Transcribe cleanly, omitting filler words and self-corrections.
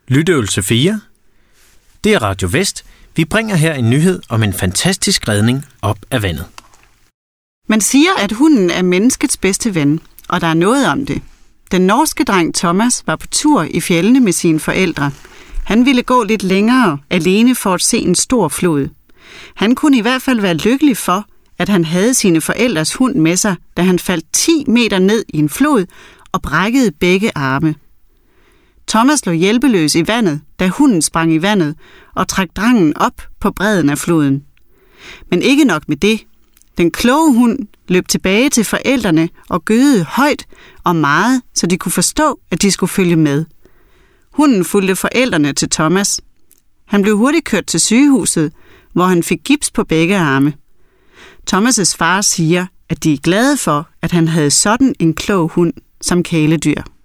Lytøvelse 4. Det er Radio Vest. Vi bringer her en nyhed om en fantastisk redning op af vandet. Man siger, at hunden er menneskets bedste ven, og der er noget om det. Den norske dreng Thomas var på tur i fjellene med sine forældre. Han ville gå lidt længere alene for at se en stor flod. Han kunne i hvert fald være lykkelig for, at han havde sine forældres hund med sig, da han faldt 10 meter ned i en flod og brækkede begge arme. Thomas lå hjælpeløs i vandet, da hunden sprang i vandet og trak drengen op på bredden af floden. Men ikke nok med det. Den kloge hund løb tilbage til forældrene og gøede højt og meget, så de kunne forstå, at de skulle følge med. Hunden fulgte forældrene til Thomas. Han blev hurtigt kørt til sygehuset, hvor han fik gips på begge arme. Thomas' far siger, at de er glade for, at han havde sådan en klog hund som kæledyr.